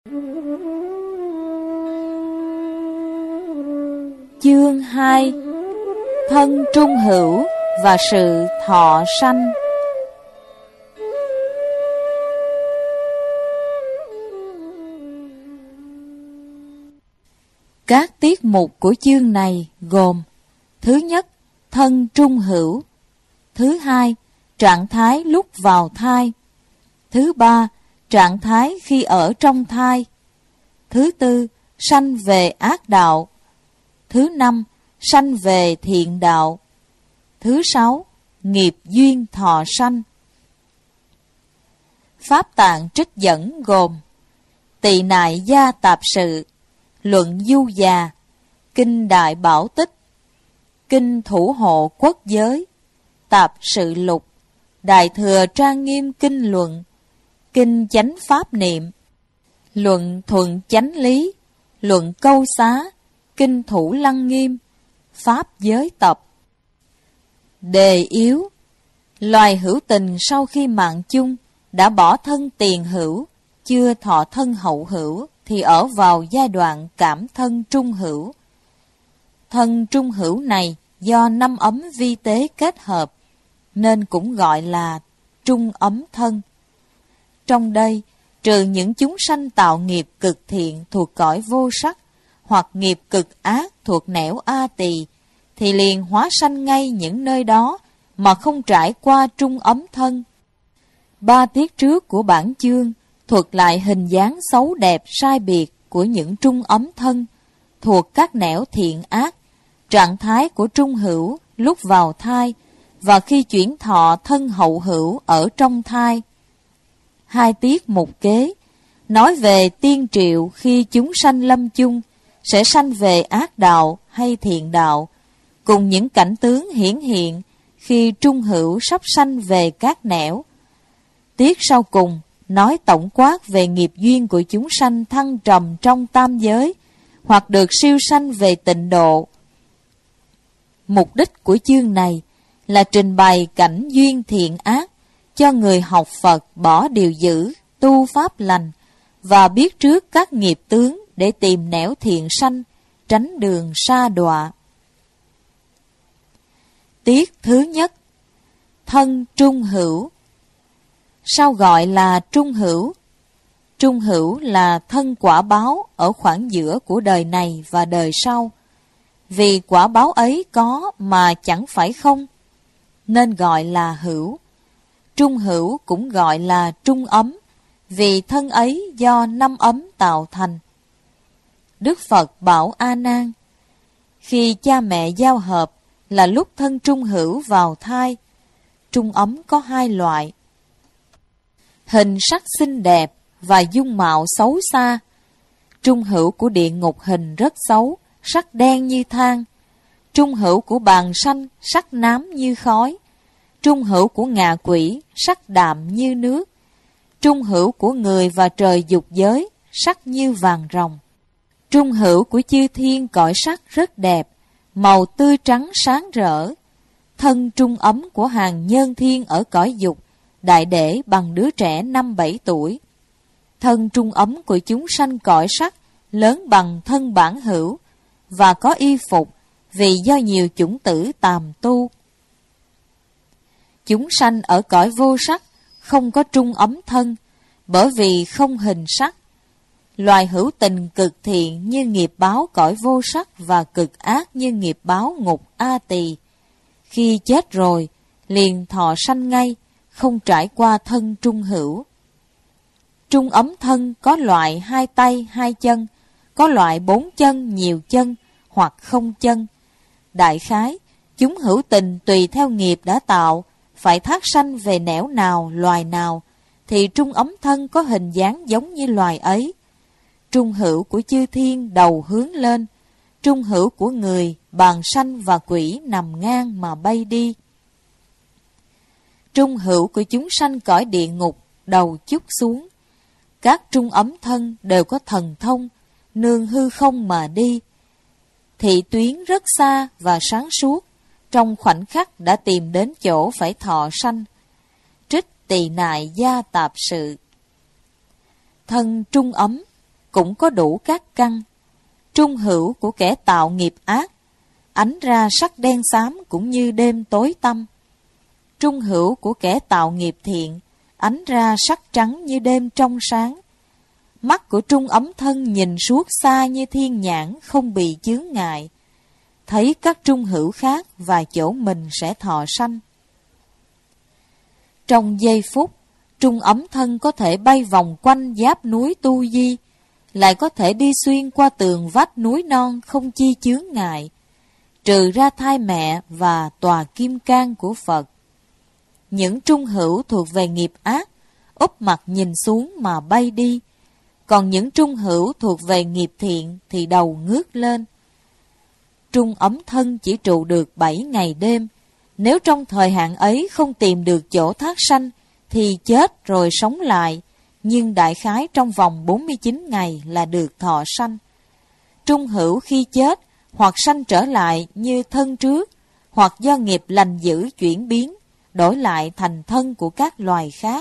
Chương 2: Thân trung hữu và sự thọ sanh. Các tiết mục của chương này gồm: thứ nhất, thân trung hữu; thứ hai, trạng thái lúc vào thai; thứ ba, trạng thái khi ở trong thai; thứ tư, sanh về ác đạo; thứ năm, sanh về thiện đạo; thứ sáu, nghiệp duyên thọ sanh. Pháp tạng trích dẫn gồm: Tỳ Nại Gia Tạp Sự, Luận Du Già, Kinh Đại Bảo Tích, Kinh Thủ Hộ Quốc Giới, Tạp Sự Lục, Đại Thừa Trang Nghiêm Kinh Luận, Kinh Chánh Pháp Niệm, Luận Thuận Chánh Lý, Luận Câu Xá, Kinh Thủ Lăng Nghiêm, Pháp Giới Tập. Đề yếu: loài hữu tình sau khi mạng chung đã bỏ thân tiền hữu, chưa thọ thân hậu hữu, thì ở vào giai đoạn cảm thân trung hữu. Thân trung hữu này do 5 ấm vi tế kết hợp, nên cũng gọi là trung ấm thân. Trong đây, trừ những chúng sanh tạo nghiệp cực thiện thuộc cõi vô sắc, hoặc nghiệp cực ác thuộc nẻo A Tỳ, thì liền hóa sanh ngay những nơi đó mà không trải qua trung ấm thân. 3 tiết trước của bản chương thuật lại hình dáng xấu đẹp sai biệt của những trung ấm thân thuộc các nẻo thiện ác, trạng thái của trung hữu lúc vào thai và khi chuyển thọ thân hậu hữu ở trong thai. 2 tiết mục kế nói về tiên triệu khi chúng sanh lâm chung sẽ sanh về ác đạo hay thiện đạo, cùng những cảnh tướng hiển hiện khi trung hữu sắp sanh về các nẻo. Tiết sau cùng nói tổng quát về nghiệp duyên của chúng sanh thăng trầm trong tam giới, hoặc được siêu sanh về tịnh độ. Mục đích của chương này là trình bày cảnh duyên thiện ác cho người học Phật bỏ điều dữ, tu pháp lành và biết trước các nghiệp tướng để tìm nẻo thiện sanh, tránh đường sa đọa. Tiết thứ nhất: thân trung hữu. Sao gọi là trung hữu? Trung hữu là thân quả báo ở khoảng giữa của đời này và đời sau. Vì quả báo ấy có mà chẳng phải không, nên gọi là hữu. Trung hữu cũng gọi là trung ấm, vì thân ấy do 5 ấm tạo thành. Đức Phật bảo A Nan: khi cha mẹ giao hợp là lúc thân trung hữu vào thai. Trung ấm có 2 loại: hình sắc xinh đẹp và dung mạo xấu xa. Trung hữu của địa ngục hình rất xấu, sắc đen như than. Trung hữu của bàn sanh, sắc nám như khói. Trung hữu của ngạ quỷ, sắc đạm như nước. Trung hữu của người và trời dục giới, sắc như vàng ròng. Trung hữu của chư thiên cõi sắc rất đẹp, màu tươi trắng sáng rỡ. Thân trung ấm của hàng nhân thiên ở cõi dục, đại để bằng đứa trẻ 5-7 tuổi. Thân trung ấm của chúng sanh cõi sắc lớn bằng thân bản hữu, và có y phục vì do nhiều chủng tử tàm tu. Chúng sanh ở cõi vô sắc không có trung ấm thân, bởi vì không hình sắc. Loài hữu tình cực thiện như nghiệp báo cõi vô sắc và cực ác như nghiệp báo ngục A Tỳ, khi chết rồi liền thọ sanh ngay, không trải qua thân trung hữu. Trung ấm thân có loại 2 tay 2 chân, có loại 4 chân nhiều chân, hoặc không chân. Đại khái, chúng hữu tình tùy theo nghiệp đã tạo, phải thác sanh về nẻo nào, loài nào, thì trung ấm thân có hình dáng giống như loài ấy. Trung hữu của chư thiên đầu hướng lên, trung hữu của người, bàn sanh và quỷ nằm ngang mà bay đi. Trung hữu của chúng sanh cõi địa ngục đầu chúc xuống. Các trung ấm thân đều có thần thông, nương hư không mà đi. Thị tuyến rất xa và sáng suốt, trong khoảnh khắc đã tìm đến chỗ phải thọ sanh. Trích Tỳ Nại Gia Tạp Sự. Thân trung ấm cũng có đủ các căn. Trung hữu của kẻ tạo nghiệp ác, ánh ra sắc đen xám cũng như đêm tối tăm. Trung hữu của kẻ tạo nghiệp thiện, ánh ra sắc trắng như đêm trong sáng. Mắt của Trung Ấm Thân nhìn suốt xa như thiên nhãn, không bị chướng ngại. Thấy các trung hữu khác và chỗ mình sẽ thọ sanh. Trong giây phút, Trung Ấm Thân có thể bay vòng quanh giáp núi Tu Di, lại có thể đi xuyên qua tường vách núi non không chi chướng ngại, trừ ra thai mẹ và tòa kim cang của Phật. Những trung hữu thuộc về nghiệp ác, úp mặt nhìn xuống mà bay đi, còn những trung hữu thuộc về nghiệp thiện thì đầu ngước lên. Trung Ấm Thân chỉ trụ được 7 ngày đêm, nếu trong thời hạn ấy không tìm được chỗ thác sanh, thì chết rồi sống lại, nhưng đại khái trong vòng 49 ngày là được thọ sanh. Trung hữu khi chết, hoặc sanh trở lại như thân trước, hoặc do nghiệp lành dữ chuyển biến, đổi lại thành thân của các loài khác.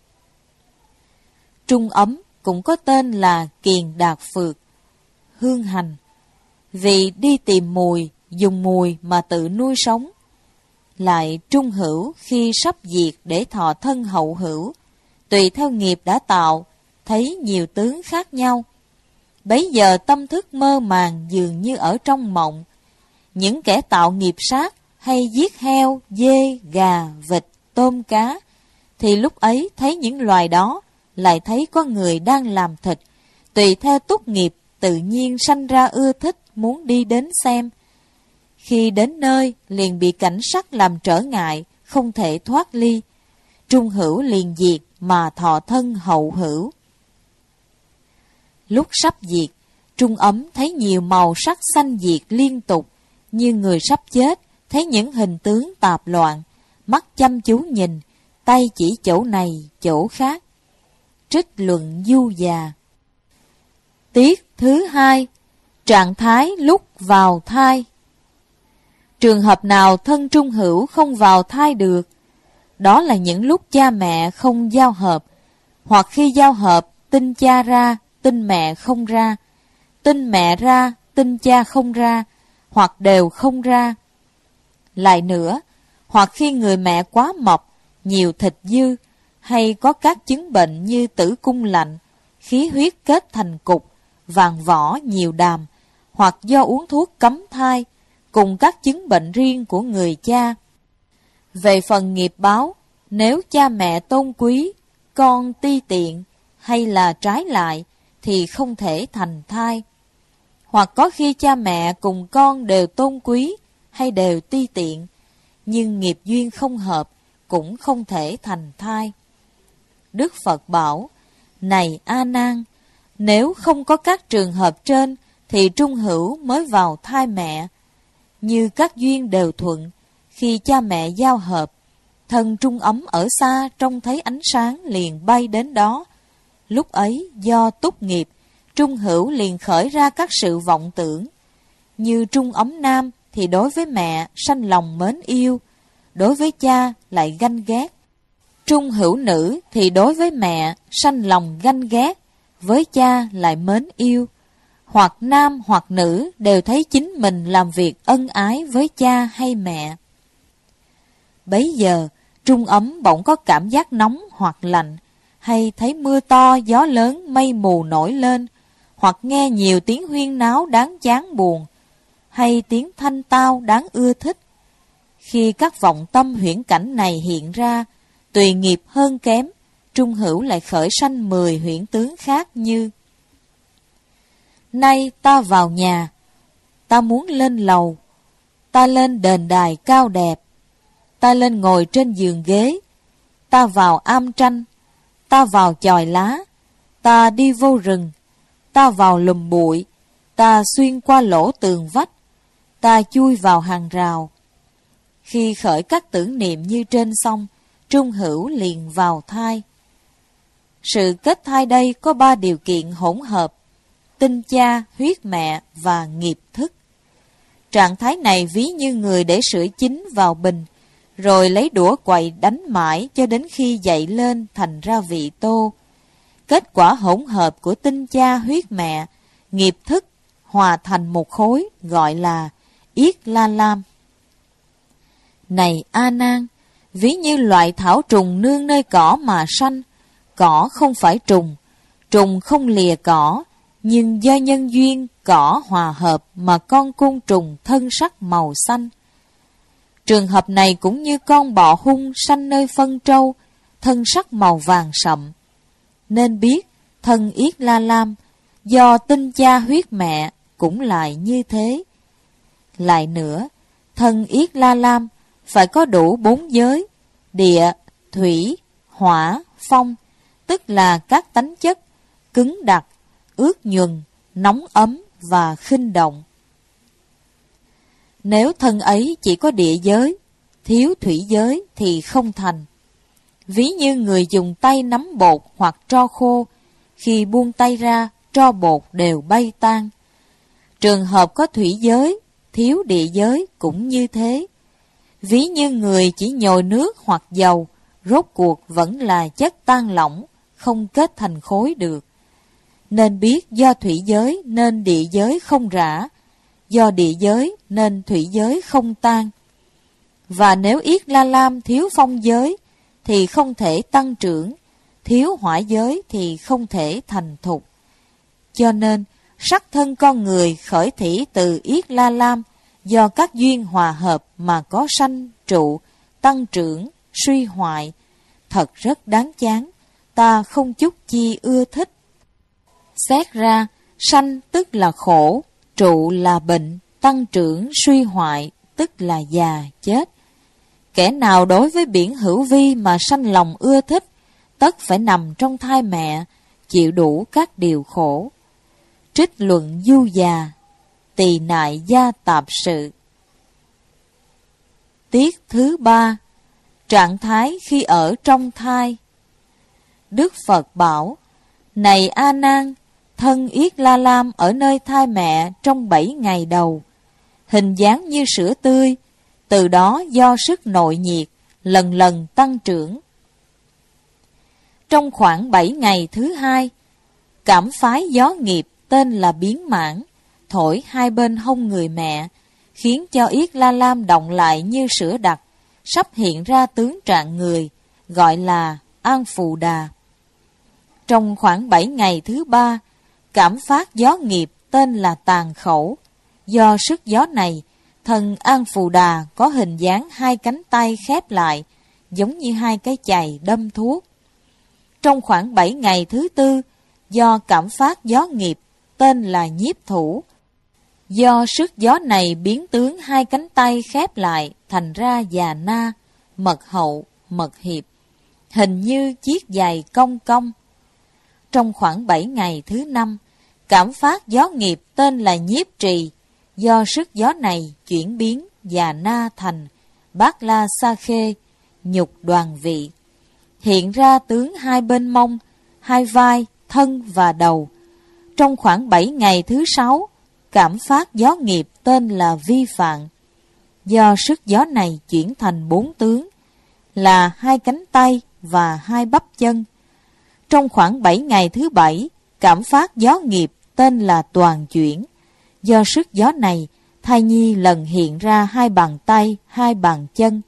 Trung Ấm cũng có tên là Kiền Đạt Phược, hương hành, vì đi tìm mùi, dùng mùi mà tự nuôi sống. Lại trung hữu khi sắp diệt để thọ thân hậu hữu, tùy theo nghiệp đã tạo, thấy nhiều tướng khác nhau. Bấy giờ tâm thức mơ màng dường như ở trong mộng. Những kẻ tạo nghiệp sát hay giết heo, dê, gà, vịt, tôm cá, thì lúc ấy thấy những loài đó, lại thấy có người đang làm thịt, tùy theo túc nghiệp tự nhiên sanh ra ưa thích muốn đi đến xem. Khi đến nơi liền bị cảnh sắc làm trở ngại, không thể thoát ly. Trung hữu liền diệt mà thọ thân hậu hữu. Lúc sắp diệt, Trung Ấm thấy nhiều màu sắc sanh diệt liên tục, như người sắp chết, thấy những hình tướng tạp loạn, mắt chăm chú nhìn, tay chỉ chỗ này, chỗ khác. Trích luận du già. Tiết thứ 2. Trạng thái lúc vào thai. Trường hợp nào thân trung hữu không vào thai được? Đó là những lúc cha mẹ không giao hợp, hoặc khi giao hợp, tinh cha ra, tinh mẹ không ra, tinh mẹ ra, tinh cha không ra, hoặc đều không ra. Lại nữa, hoặc khi người mẹ quá mập, nhiều thịt dư, hay có các chứng bệnh như tử cung lạnh, khí huyết kết thành cục, vàng vỏ nhiều đàm, hoặc do uống thuốc cấm thai, cùng các chứng bệnh riêng của người cha. Về phần nghiệp báo, nếu cha mẹ tôn quý, con ti tiện, hay là trái lại, thì không thể thành thai. Hoặc có khi cha mẹ cùng con đều tôn quý, hay đều ti tiện, nhưng nghiệp duyên không hợp, cũng không thể thành thai. Đức Phật bảo, này A Nan, nếu không có các trường hợp trên, thì trung hữu mới vào thai mẹ. Như các duyên đều thuận, khi cha mẹ giao hợp, thân Trung Ấm ở xa trông thấy ánh sáng liền bay đến đó. Lúc ấy do túc nghiệp, trung hữu liền khởi ra các sự vọng tưởng. Như Trung Ấm nam thì đối với mẹ sanh lòng mến yêu, đối với cha lại ganh ghét. Trung hữu nữ thì đối với mẹ sanh lòng ganh ghét, với cha lại mến yêu. Hoặc nam hoặc nữ đều thấy chính mình làm việc ân ái với cha hay mẹ. Bấy giờ, Trung Ấm bỗng có cảm giác nóng hoặc lạnh, hay thấy mưa to, gió lớn, mây mù nổi lên, hoặc nghe nhiều tiếng huyên náo đáng chán buồn, hay tiếng thanh tao đáng ưa thích. Khi các vọng tâm huyễn cảnh này hiện ra, tùy nghiệp hơn kém, trung hữu lại khởi sanh 10 huyễn tướng khác như: nay ta vào nhà, ta muốn lên lầu, ta lên đền đài cao đẹp, ta lên ngồi trên giường ghế, ta vào am tranh, ta vào chòi lá, ta đi vô rừng, ta vào lùm bụi, ta xuyên qua lỗ tường vách, ta chui vào hàng rào. Khi khởi các tưởng niệm như trên xong, trung hữu liền vào thai. Sự kết thai đây có 3 điều kiện hỗn hợp: tinh cha, huyết mẹ và nghiệp thức. Trạng thái này ví như người để sữa chín vào bình, rồi lấy đũa quậy đánh mãi cho đến khi dậy lên thành ra vị tô. kết quả hỗn hợp của tinh cha huyết mẹ, nghiệp thức hòa thành một khối gọi là Yết La Lam. Này A Nan, ví như loại thảo trùng nương nơi cỏ mà sanh, cỏ không phải trùng, trùng không lìa cỏ, nhưng do nhân duyên cỏ hòa hợp mà con côn trùng thân sắc màu xanh. Trường hợp này cũng như con bọ hung sanh nơi phân trâu, thân sắc màu vàng sậm. Nên biết thân Yết La Lam do tinh cha huyết mẹ cũng lại như thế. Lại nữa, thân Yết La Lam phải có đủ 4 giới: địa, thủy, hỏa, phong, tức là các tánh chất cứng đặc, ướt nhuần, nóng ấm và khinh động. Nếu thân ấy chỉ có địa giới, thiếu thủy giới thì không thành. Ví như người dùng tay nắm bột hoặc tro khô, khi buông tay ra, tro bột đều bay tan. Trường hợp có thủy giới, thiếu địa giới cũng như thế. Ví như người chỉ nhồi nước hoặc dầu, rốt cuộc vẫn là chất tan lỏng, không kết thành khối được. Nên biết do thủy giới nên địa giới không rã, do địa giới nên thủy giới không tan. Và nếu Yết La Lam thiếu phong giới thì không thể tăng trưởng, thiếu hỏa giới thì không thể thành thục. Cho nên, sắc thân con người khởi thỉ từ Yết La Lam do các duyên hòa hợp mà có sanh, trụ, tăng trưởng, suy hoại. Thật rất đáng chán, ta không chút chi ưa thích. Xét ra, sanh tức là khổ, trụ là bệnh, tăng trưởng, suy hoại tức là già, chết. Kẻ nào đối với biển hữu vi mà sanh lòng ưa thích, tất phải nằm trong thai mẹ, chịu đủ các điều khổ. Trích luận du già, tỳ nại gia tạp sự. Tiết thứ 3. Trạng thái khi ở trong thai. Đức Phật bảo: Này A Nan, thân Yết La Lam ở nơi thai mẹ trong 7 ngày đầu, hình dáng như sữa tươi, từ đó do sức nội nhiệt lần lần tăng trưởng. Trong khoảng 7 ngày thứ 2, cảm phái gió nghiệp tên là biến mãn thổi hai bên hông người mẹ, khiến cho Yết La Lam động lại như sữa đặc, sắp hiện ra tướng trạng người, gọi là An Phù Đà. Trong khoảng 7 ngày thứ 3, cảm phát gió nghiệp tên là tàn khẩu. Do sức gió này, thần An Phù Đà có hình dáng 2 cánh tay khép lại, giống như 2 cái chày đâm thuốc. Trong khoảng 7 ngày thứ 4, do cảm phát gió nghiệp tên là nhiếp thủ. Do sức gió này biến tướng 2 cánh tay khép lại thành ra già na, mật hậu, mật hiệp, hình như chiếc giày cong cong. Trong khoảng 7 ngày thứ 5, cảm phát gió nghiệp tên là nhiếp trì. Do sức gió này chuyển biến già na thành bát la sa khê, nhục đoàn vị, hiện ra tướng 2 bên mông, 2 vai, thân và đầu. Trong khoảng 7 ngày thứ 6, cảm phát gió nghiệp tên là vi phạm. Do sức gió này chuyển thành 4 tướng, là 2 cánh tay và 2 bắp chân. Trong khoảng 7 ngày thứ 7, cảm phát gió nghiệp tên là toàn chuyển. Do sức gió này, thai nhi lần hiện ra 2 bàn tay, 2 bàn chân.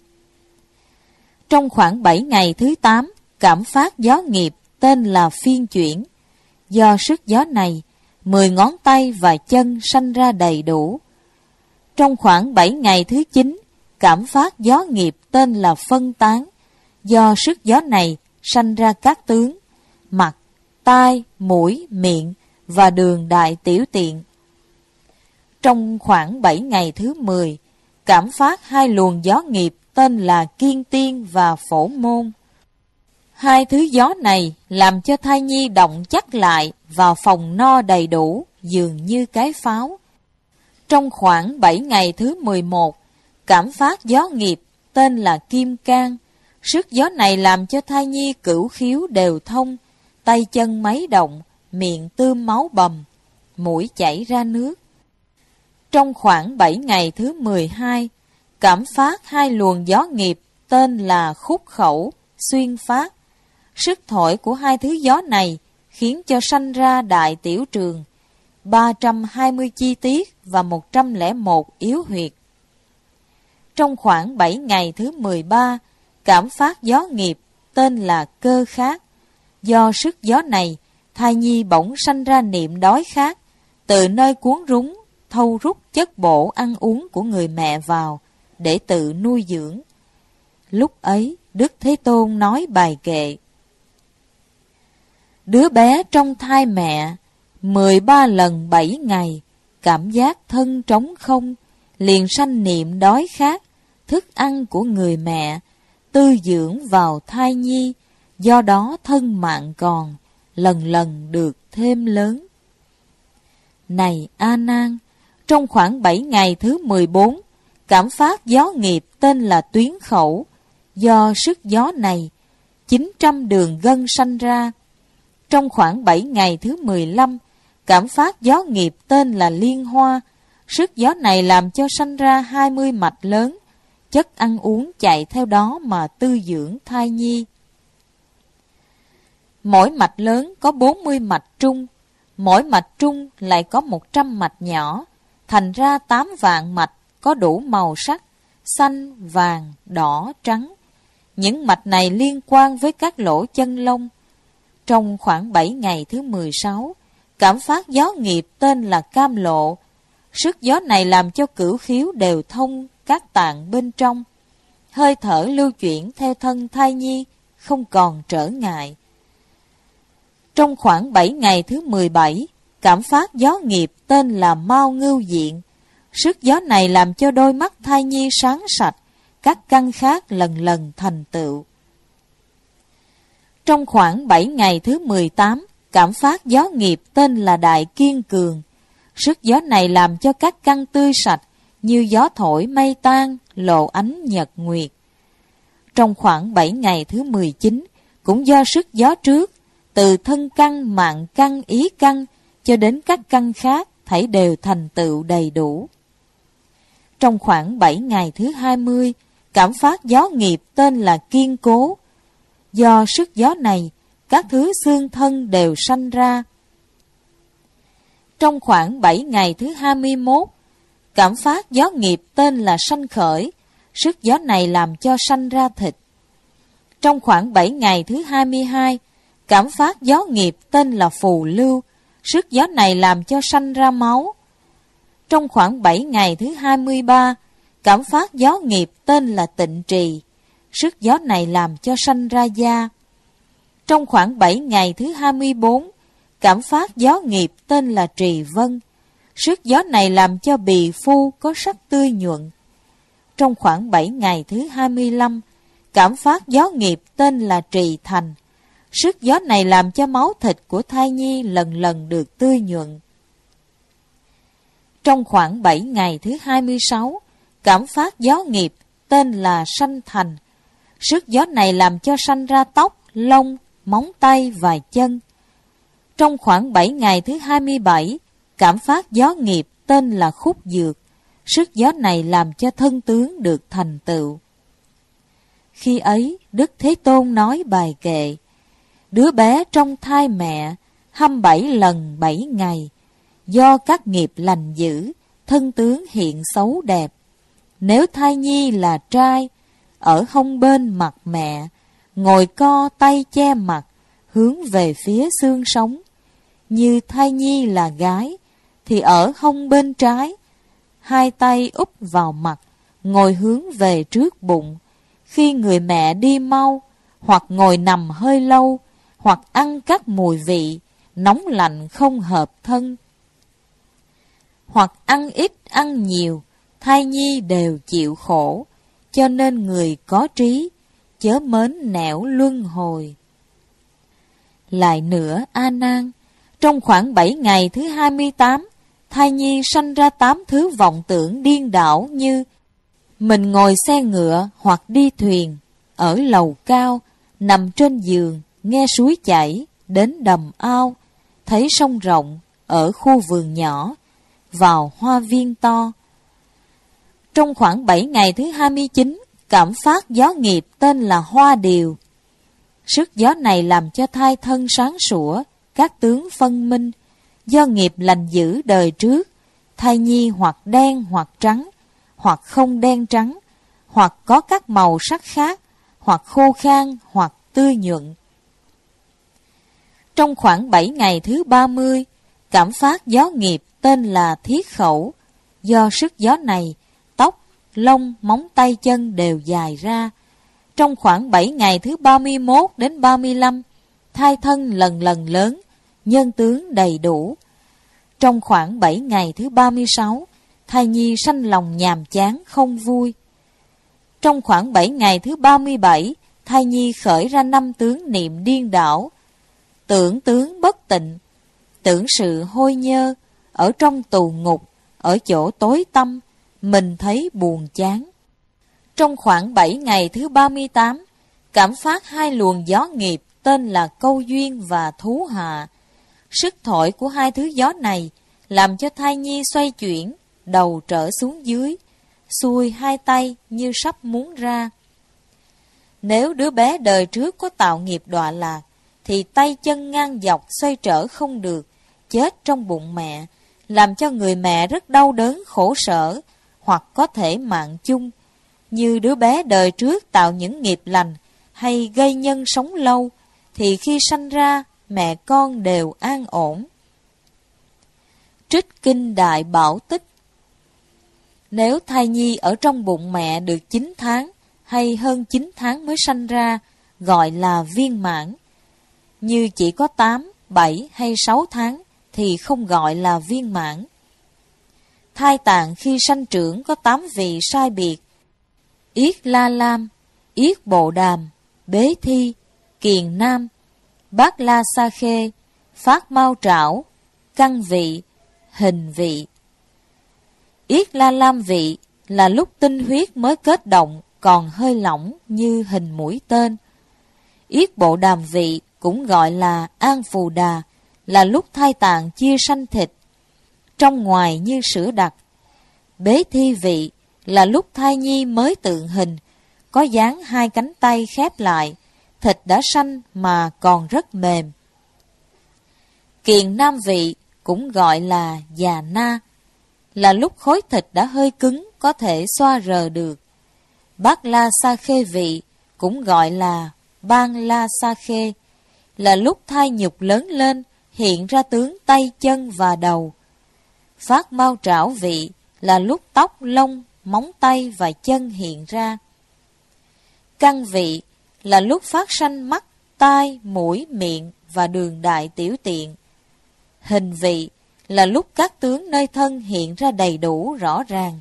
Trong khoảng 7 ngày thứ 8, cảm phát gió nghiệp tên là phiên chuyển. Do sức gió này, 10 ngón tay và chân sanh ra đầy đủ. Trong khoảng 7 ngày thứ 9, cảm phát gió nghiệp tên là phân tán. Do sức gió này, sanh ra các tướng, mặt, tai, mũi, miệng và đường đại tiểu tiện. Trong khoảng 7 ngày thứ 10, cảm phát 2 luồng gió nghiệp tên là kiên tiên và phổ môn. 2 thứ gió này làm cho thai nhi động chắc lại và phòng no đầy đủ, dường như cái pháo. Trong khoảng 7 ngày thứ 11, cảm phát gió nghiệp tên là kim cang. Sức gió này làm cho thai nhi cửu khiếu đều thông, tay chân máy động, miệng tươm máu bầm, mũi chảy ra nước. Trong khoảng 7 ngày thứ 12, cảm phát 2 luồng gió nghiệp tên là khúc khẩu, xuyên phát. Sức thổi của hai thứ gió này khiến cho sanh ra đại tiểu trường, 320 chi tiết và 101 yếu huyệt. Trong khoảng 7 ngày thứ 13, cảm phát gió nghiệp tên là cơ khát. Do sức gió này, thai nhi bỗng sanh ra niệm đói khát, từ nơi cuốn rúng, thâu rút chất bổ ăn uống của người mẹ vào, để tự nuôi dưỡng. Lúc ấy, Đức Thế Tôn nói bài kệ: Đứa bé trong thai mẹ, 13 lần 7 ngày, cảm giác thân trống không, liền sanh niệm đói khát, thức ăn của người mẹ, tư dưỡng vào thai nhi, do đó thân mạng còn, lần lần được thêm lớn. Này A Nan, trong khoảng 7 ngày thứ 14, cảm phát gió nghiệp tên là tuyến khẩu. Do sức gió này, 900 đường gân sanh ra. Trong khoảng 7 ngày thứ 15, cảm phát gió nghiệp tên là liên hoa. Sức gió này làm cho sanh ra 20 mạch lớn, chất ăn uống chạy theo đó mà tư dưỡng thai nhi. Mỗi mạch lớn có 40 mạch trung, mỗi mạch trung lại có 100 mạch nhỏ, thành ra 8 vạn mạch có đủ màu sắc, xanh, vàng, đỏ, trắng. Những mạch này liên quan với các lỗ chân lông. Trong khoảng 7 ngày thứ 16, cảm phát gió nghiệp tên là cam lộ. Sức gió này làm cho cửu khiếu đều thông các tạng bên trong. Hơi thở lưu chuyển theo thân thai nhi, không còn trở ngại. Trong khoảng 7 ngày thứ 17, cảm phát gió nghiệp tên là mau ngưu diện. Sức gió này làm cho đôi mắt thai nhi sáng sạch, các căn khác lần lần thành tựu. Trong khoảng 7 ngày thứ 18, cảm phát gió nghiệp tên là đại kiên cường. Sức gió này làm cho các căn tươi sạch, như gió thổi mây tan, lộ ánh nhật nguyệt. Trong khoảng 7 ngày thứ 19, cũng do sức gió trước, từ thân căn, mạng căn, ý căn, cho đến các căn khác, thảy đều thành tựu đầy đủ. Trong khoảng 7 ngày thứ 20, cảm phát gió nghiệp tên là kiên cố. Do sức gió này, các thứ xương thân đều sanh ra. Trong khoảng 7 ngày thứ 21, cảm phát gió nghiệp tên là sanh khởi. Sức gió này làm cho sanh ra thịt. Trong khoảng 7 ngày thứ 22, cảm phát gió nghiệp tên là phù lưu. Sức gió này làm cho sanh ra máu. Trong khoảng 7 ngày thứ 23, cảm phát gió nghiệp tên là tịnh trì. Sức gió này làm cho sanh ra da. Trong khoảng 7 ngày thứ 24, cảm phát gió nghiệp tên là trì vân. Sức gió này làm cho bì phu có sắc tươi nhuận. Trong khoảng 7 ngày thứ 25, cảm phát gió nghiệp tên là trì thành. Sức gió này làm cho máu thịt của thai nhi lần lần được tươi nhuận. Trong khoảng 7 ngày thứ 26, cảm phát gió nghiệp tên là sanh thành. Sức gió này làm cho sanh ra tóc, lông, móng tay và chân. Trong khoảng 7 ngày thứ 27, cảm phát gió nghiệp tên là khúc dược. Sức gió này làm cho thân tướng được thành tựu. Khi ấy, Đức Thế Tôn nói bài kệ: Đứa bé trong thai mẹ, 27 lần 7 ngày, do các nghiệp lành dữ, thân tướng hiện xấu đẹp. Nếu thai nhi là trai, ở hông bên mặt mẹ, ngồi co tay che mặt, hướng về phía xương sống. Như thai nhi là gái, thì ở hông bên trái, hai tay úp vào mặt, ngồi hướng về trước bụng. Khi người mẹ đi mau, hoặc ngồi nằm hơi lâu, hoặc ăn các mùi vị, nóng lạnh không hợp thân, hoặc ăn ít ăn nhiều, thai nhi đều chịu khổ. Cho nên người có trí, chớ mến nẻo luân hồi. Lại nữa A Nan, trong khoảng 7 ngày thứ 28, thai nhi sanh ra 8 thứ vọng tưởng điên đảo, như mình ngồi xe ngựa hoặc đi thuyền, ở lầu cao, nằm trên giường, nghe suối chảy, đến đầm ao, thấy sông rộng, ở khu vườn nhỏ, vào hoa viên to. Trong khoảng 7 ngày thứ 29, cảm phát gió nghiệp tên là hoa điều. Sức gió này làm cho thai thân sáng sủa, các tướng phân minh. Do nghiệp lành dữ đời trước, thai nhi hoặc đen hoặc trắng, hoặc không đen trắng, hoặc có các màu sắc khác, hoặc khô khan, hoặc tươi nhuận. Trong khoảng 7 ngày thứ 30, cảm phát gió nghiệp tên là thiết khẩu. Do sức gió này, tóc, lông, móng tay chân đều dài ra. Trong khoảng 7 ngày thứ 31 đến 35, thai thân lần lần lớn, nhân tướng đầy đủ. Trong khoảng 7 ngày thứ 36, thai nhi sanh lòng nhàm chán không vui. Trong khoảng 7 ngày thứ 37, thai nhi khởi ra 5 tướng niệm điên đảo. Tưởng tướng bất tịnh, tưởng sự hôi nhơ, ở trong tù ngục, ở chỗ tối tăm, mình thấy buồn chán. Trong khoảng 7 ngày thứ 38, cảm phát 2 luồng gió nghiệp tên là câu duyên và thú hạ. Sức thổi của 2 thứ gió này làm cho thai nhi xoay chuyển, đầu trở xuống dưới, xuôi 2 tay như sắp muốn ra. Nếu đứa bé đời trước có tạo nghiệp đọa lạc, thì tay chân ngang dọc xoay trở không được, chết trong bụng mẹ, làm cho người mẹ rất đau đớn khổ sở, hoặc có thể mạng chung. Như đứa bé đời trước tạo những nghiệp lành, hay gây nhân sống lâu, thì khi sanh ra, mẹ con đều an ổn. Trích kinh Đại Bảo Tích. Nếu thai nhi ở trong bụng mẹ được 9 tháng, hay hơn 9 tháng mới sanh ra, gọi là viên mãn. Như chỉ có 8, 7 hay 6 tháng, thì không gọi là viên mãn. Thai tạng khi sanh trưởng có 8 vị sai biệt: Yết La Lam, Yết Bộ Đàm, Bế Thi, Kiền Nam, Bát La Sa Khê, Phát Mao Trảo, Căn Vị, Hình Vị. Yết La Lam vị là lúc tinh huyết mới kết động, còn hơi lỏng như hình mũi tên. Yết Bộ Đàm vị cũng gọi là An Phù Đà, là lúc thai tạng chia sanh thịt, trong ngoài như sữa đặc. Bế Thi vị là lúc thai nhi mới tượng hình, có dáng 2 cánh tay khép lại, thịt đã sanh mà còn rất mềm. Kiền Nam vị cũng gọi là già na, là lúc khối thịt đã hơi cứng, có thể xoa rờ được. Bát La Sa Khê vị cũng gọi là Ban La Sa Khê, là lúc thai nhục lớn lên, hiện ra tướng tay chân và đầu. Phát Mao Trảo vị là lúc tóc, lông, móng tay và chân hiện ra. Căn vị là lúc phát sanh mắt, tai, mũi, miệng và đường đại tiểu tiện. Hình vị là lúc các tướng nơi thân hiện ra đầy đủ rõ ràng.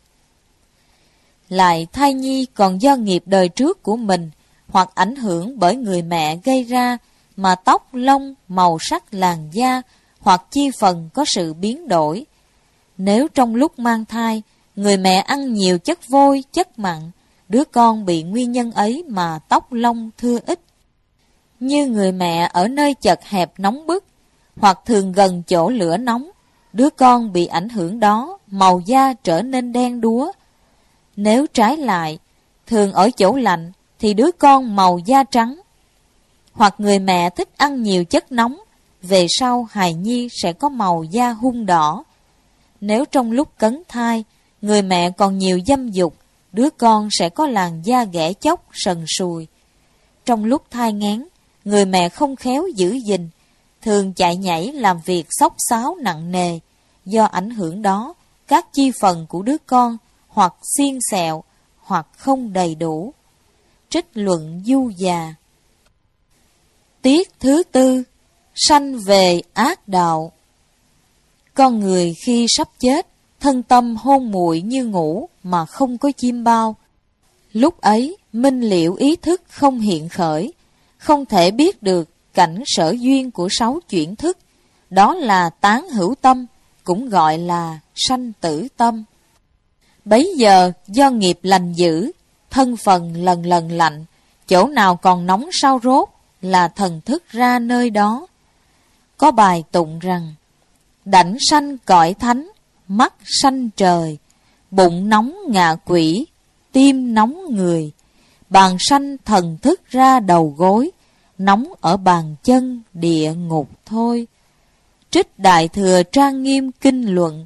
Lại thai nhi còn do nghiệp đời trước của mình hoặc ảnh hưởng bởi người mẹ gây ra mà tóc, lông, màu sắc làn da hoặc chi phần có sự biến đổi. Nếu trong lúc mang thai, người mẹ ăn nhiều chất vôi, chất mặn, đứa con bị nguyên nhân ấy mà tóc lông thưa ít. Như người mẹ ở nơi chật hẹp nóng bức, hoặc thường gần chỗ lửa nóng, đứa con bị ảnh hưởng đó, màu da trở nên đen đúa. Nếu trái lại, thường ở chỗ lạnh, thì đứa con màu da trắng. Hoặc người mẹ thích ăn nhiều chất nóng, về sau hài nhi sẽ có màu da hung đỏ. Nếu trong lúc cấn thai, người mẹ còn nhiều dâm dục, đứa con sẽ có làn da ghẻ chóc, sần sùi. Trong lúc thai nghén, người mẹ không khéo giữ gìn, thường chạy nhảy làm việc xốc xáo nặng nề. Do ảnh hưởng đó, các chi phần của đứa con hoặc xiên xẹo, hoặc không đầy đủ. Trích luận Du Già. Tiết thứ 4. Sanh về ác đạo. Con người khi sắp chết, thân tâm hôn muội như ngủ mà không có chim bao. Lúc ấy, minh liễu ý thức không hiện khởi, không thể biết được cảnh sở duyên của 6 chuyển thức, đó là tán hữu tâm, cũng gọi là sanh tử tâm. Bấy giờ do nghiệp lành dữ, thân phần lần lần lạnh, chỗ nào còn nóng sao rốt là thần thức ra nơi đó. Có bài tụng rằng: đảnh sanh cõi thánh, mắt sanh trời, bụng nóng ngạ quỷ, tim nóng người, bàn sanh thần thức ra đầu gối, nóng ở bàn chân địa ngục thôi. Trích Đại Thừa Trang Nghiêm Kinh Luận.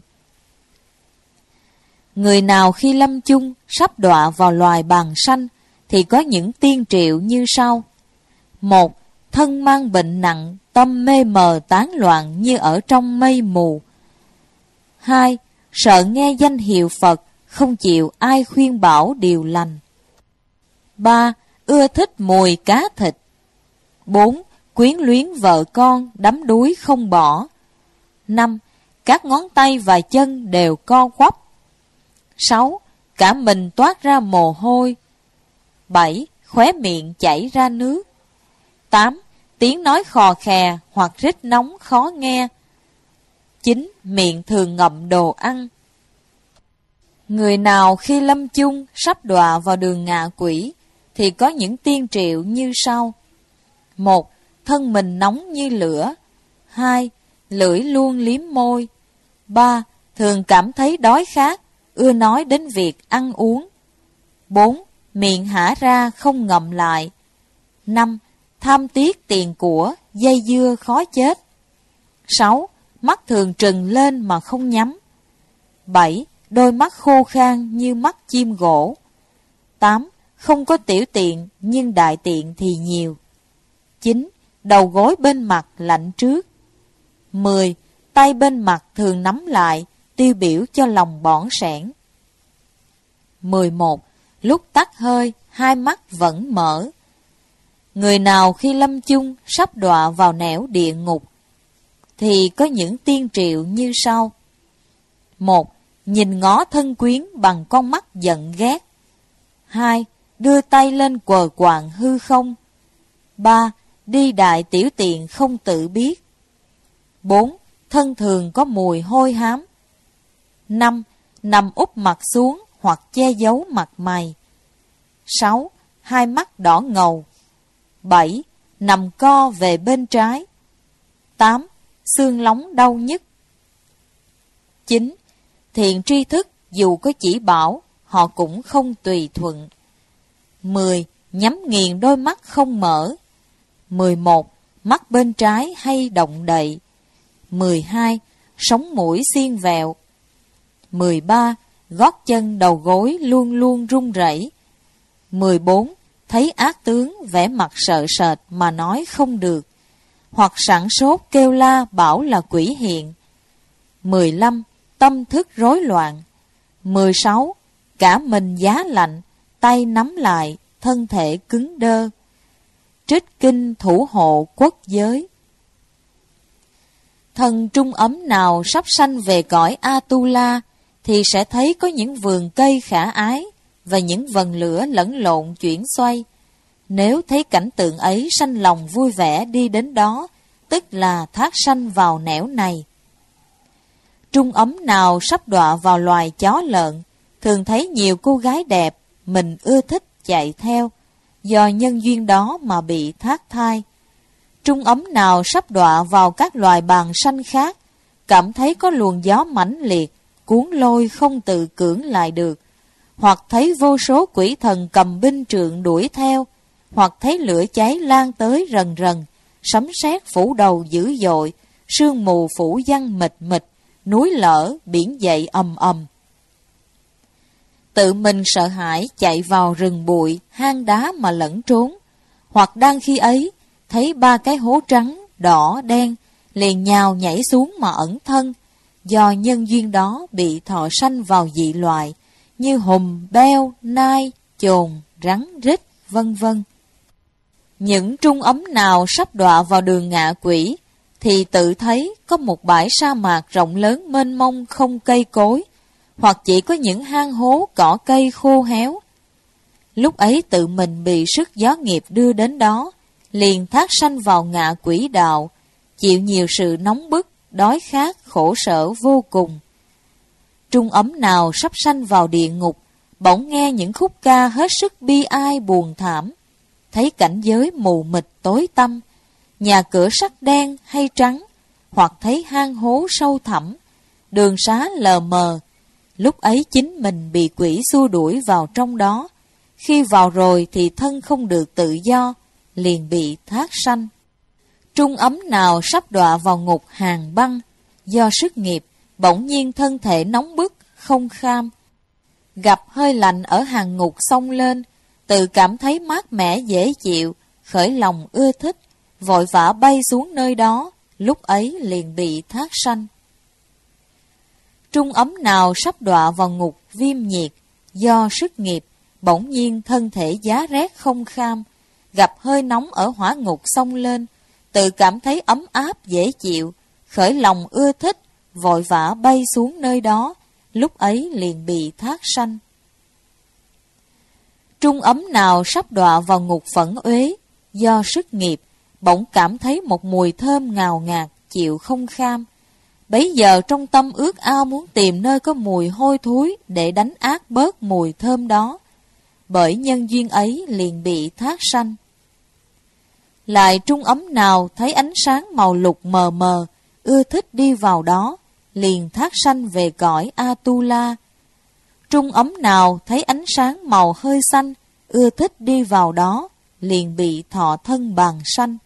Người nào khi lâm chung sắp đọa vào loài bàng sanh thì có những tiên triệu như sau. 1. Thân mang bệnh nặng, tâm mê mờ tán loạn như ở trong mây mù. 2. Sợ nghe danh hiệu Phật, không chịu ai khuyên bảo điều lành. 3. Ưa thích mùi cá thịt. 4. Quyến luyến vợ con, đắm đuối không bỏ. 5. Các ngón tay và chân đều co quắp. 6. Cả mình toát ra mồ hôi. 7. Khóe miệng chảy ra nước. 8. Tiếng nói khò khè hoặc rít nóng khó nghe. 9. Miệng thường ngậm đồ ăn. Người nào khi lâm chung sắp đọa vào đường ngạ quỷ thì có những tiên triệu như sau. 1. Thân mình nóng như lửa. 2. Lưỡi luôn liếm môi. 3. Thường cảm thấy đói khát, ưa nói đến việc ăn uống. 4. Miệng hả ra không ngậm lại. 5. Tham tiếc tiền của, dây dưa khó chết. 6. Mắt thường trừng lên mà không nhắm. 7. Đôi mắt khô khan như mắt chim gỗ. 8. Không có tiểu tiện nhưng đại tiện thì nhiều. 9. Đầu gối bên mặt lạnh trước. 10. Tay bên mặt thường nắm lại, tiêu biểu cho lòng bỏng sẻn. 11. Lúc tắt hơi, hai mắt vẫn mở. Người nào khi lâm chung sắp đọa vào nẻo địa ngục thì có những tiên triệu như sau. 1. Nhìn ngó thân quyến bằng con mắt giận ghét. 2. Đưa tay lên quờ quạng hư không. 3. Đi đại tiểu tiện không tự biết. 4. Thân thường có mùi hôi hám. 5. Nằm úp mặt xuống hoặc che giấu mặt mày. 6. Hai mắt đỏ ngầu. 7. Nằm co về bên trái. 8. Xương lóng đau nhức. 9. Thiện tri thức dù có chỉ bảo, họ cũng không tùy thuận. 10. Nhắm nghiền đôi mắt không mở. 11. Mắt bên trái hay động đậy. 12. Sống mũi xiên vẹo. 13. Gót chân đầu gối luôn luôn run rẩy. 14. Thấy ác tướng vẻ mặt sợ sệt mà nói không được, hoặc sẵn sốt kêu la bảo là quỷ hiện. 15. Tâm thức rối loạn. 16. Cả mình giá lạnh, tay nắm lại, thân thể cứng đơ. Trích kinh thủ hộ quốc giới. Thần trung ấm nào sắp sanh về cõi Atula thì sẽ thấy có những vườn cây khả ái và những vần lửa lẫn lộn chuyển xoay. Nếu thấy cảnh tượng ấy sanh lòng vui vẻ đi đến đó, tức là thác sanh vào nẻo này. Trung ấm nào sắp đọa vào loài chó lợn, thường thấy nhiều cô gái đẹp, mình ưa thích chạy theo, do nhân duyên đó mà bị thác thai. Trung ấm nào sắp đọa vào các loài bàng sanh khác, cảm thấy có luồng gió mãnh liệt, cuốn lôi không tự cưỡng lại được, hoặc thấy vô số quỷ thần cầm binh trượng đuổi theo, hoặc thấy lửa cháy lan tới rần rần, sấm sét phủ đầu dữ dội, sương mù phủ văng mịt mịt, núi lở, biển dậy ầm ầm. Tự mình sợ hãi chạy vào rừng bụi, hang đá mà lẫn trốn, hoặc đang khi ấy, thấy ba cái hố trắng, đỏ, đen, liền nhào nhảy xuống mà ẩn thân, do nhân duyên đó bị thọ sanh vào dị loại, như hùm, beo, nai, chồn, rắn, rít, vân vân. Những trung ấm nào sắp đọa vào đường ngạ quỷ, thì tự thấy có một bãi sa mạc rộng lớn mênh mông không cây cối, hoặc chỉ có những hang hố cỏ cây khô héo. Lúc ấy tự mình bị sức gió nghiệp đưa đến đó, liền thác sanh vào ngạ quỷ đạo, chịu nhiều sự nóng bức, đói khát, khổ sở vô cùng. Trung ấm nào sắp sanh vào địa ngục, bỗng nghe những khúc ca hết sức bi ai buồn thảm, thấy cảnh giới mù mịt tối tăm, nhà cửa sắt đen hay trắng, hoặc thấy hang hố sâu thẳm, đường xá lờ mờ. Lúc ấy chính mình bị quỷ xua đuổi vào trong đó, khi vào rồi thì thân không được tự do, liền bị thác sanh. Trung ấm nào sắp đọa vào ngục hàng băng, do sức nghiệp, bỗng nhiên thân thể nóng bức, không kham. Gặp hơi lạnh ở hàng ngục xông lên, tự cảm thấy mát mẻ dễ chịu, khởi lòng ưa thích, vội vã bay xuống nơi đó, lúc ấy liền bị thác sanh. Trung ấm nào sắp đọa vào ngục viêm nhiệt, do sức nghiệp, bỗng nhiên thân thể giá rét không kham, gặp hơi nóng ở hỏa ngục xông lên, tự cảm thấy ấm áp dễ chịu, khởi lòng ưa thích, vội vã bay xuống nơi đó, lúc ấy liền bị thác sanh. Trung ấm nào sắp đọa vào ngục phẫn uế, do sức nghiệp, bỗng cảm thấy một mùi thơm ngào ngạt, chịu không kham. Bấy giờ trong tâm ước ao muốn tìm nơi có mùi hôi thối để đánh át bớt mùi thơm đó. Bởi nhân duyên ấy liền bị thác sanh. Lại trung ấm nào thấy ánh sáng màu lục mờ mờ, ưa thích đi vào đó, liền thác sanh về cõi Atula. Trung ấm nào thấy ánh sáng màu hơi xanh, ưa thích đi vào đó, liền bị thọ thân bàng sanh.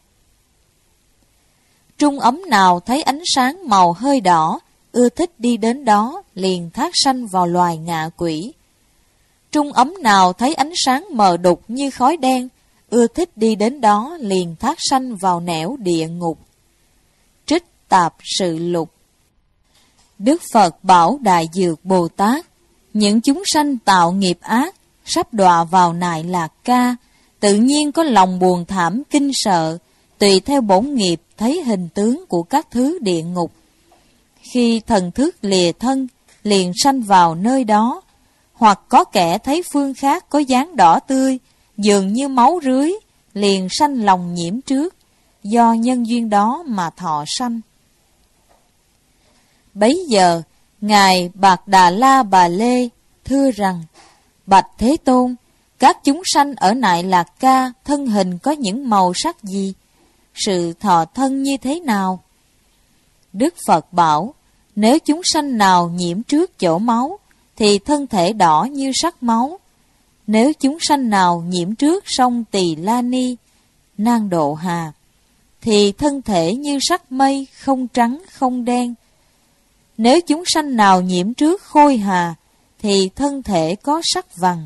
Trung ấm nào thấy ánh sáng màu hơi đỏ, ưa thích đi đến đó, liền thác sanh vào loài ngạ quỷ. Trung ấm nào thấy ánh sáng mờ đục như khói đen, ưa thích đi đến đó, liền thác sanh vào nẻo địa ngục. Trích Tạp Sự Lục. Đức Phật bảo Đại Dược Bồ Tát, những chúng sanh tạo nghiệp ác, sắp đọa vào nại lạc ca, tự nhiên có lòng buồn thảm kinh sợ, tùy theo bổn nghiệp thấy hình tướng của các thứ địa ngục. Khi thần thức lìa thân, liền sanh vào nơi đó, hoặc có kẻ thấy phương khác có dáng đỏ tươi, dường như máu rưới, liền sanh lòng nhiễm trước, do nhân duyên đó mà thọ sanh. Bấy giờ, Ngài Bạc Đà La Bà Lê thưa rằng, Bạch Thế Tôn, các chúng sanh ở nại lạc ca thân hình có những màu sắc gì? Sự thọ thân như thế nào? Đức Phật bảo, nếu chúng sanh nào nhiễm trước chỗ máu, thì thân thể đỏ như sắc máu. Nếu chúng sanh nào nhiễm trước sông Tỳ La Ni, Nang Độ Hà, thì thân thể như sắc mây, không trắng không đen. Nếu chúng sanh nào nhiễm trước Khôi Hà, thì thân thể có sắc vàng.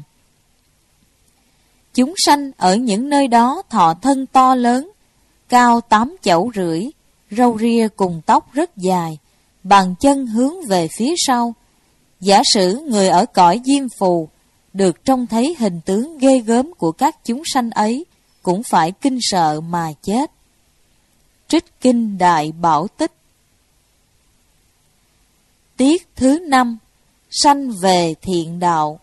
Chúng sanh ở những nơi đó thọ thân to lớn, cao 8 chẩu rưỡi, râu ria cùng tóc rất dài, bàn chân hướng về phía sau. Giả sử người ở cõi Diêm Phù được trông thấy hình tướng ghê gớm của các chúng sanh ấy, cũng phải kinh sợ mà chết. Trích Kinh Đại Bảo Tích. Tiết thứ 5. Sanh về thiện đạo.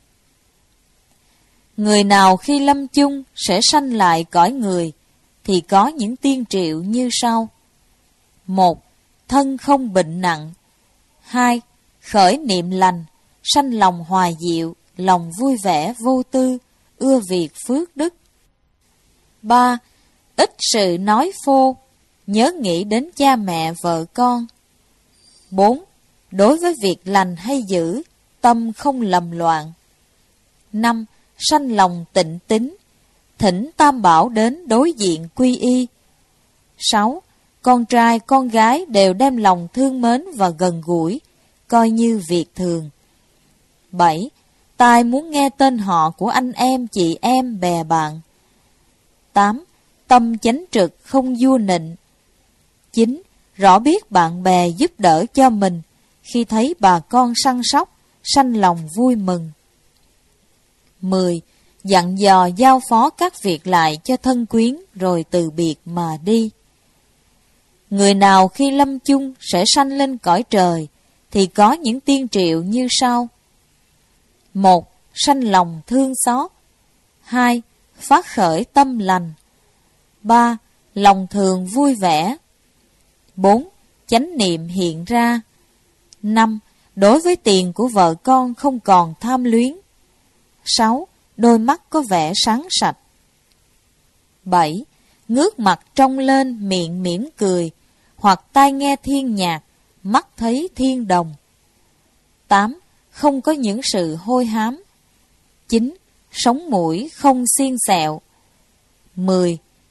Người nào khi lâm chung sẽ sanh lại cõi người, thì có những tiên triệu như sau. 1. Thân không bệnh nặng. 2. Khởi niệm lành, sanh lòng hòa diệu, lòng vui vẻ vô tư, ưa việc phước đức. 3. Ít sự nói phô, nhớ nghĩ đến cha mẹ vợ con. 4. Đối với việc lành hay dữ, tâm không lầm loạn. 5. Sanh lòng tịnh tín, thỉnh Tam Bảo đến đối diện quy y. 6. Con trai con gái đều đem lòng thương mến và gần gũi, coi như việc thường. 7. Tai muốn nghe tên họ của anh em, chị em, bè bạn. 8. Tâm chánh trực, không vua nịnh. 9. Rõ biết bạn bè giúp đỡ cho mình, khi thấy bà con săn sóc, sanh lòng vui mừng. 10. Dặn dò giao phó các việc lại cho thân quyến, rồi từ biệt mà đi. Người nào khi lâm chung sẽ sanh lên cõi trời, thì có những tiên triệu như sau. 1. Sanh lòng thương xót. 2. Phát khởi tâm lành. 3. Lòng thường vui vẻ. 4. Chánh niệm hiện ra. 5. Đối với tiền của vợ con không còn tham luyến. 6. Đôi mắt có vẻ sáng sạch. 7. Ngước mặt trông lên, miệng mỉm cười, hoặc tai nghe thiên nhạc, mắt thấy thiên đồng. 8. Không có những sự hôi hám. 9. Sống mũi không xiên xẹo. 10.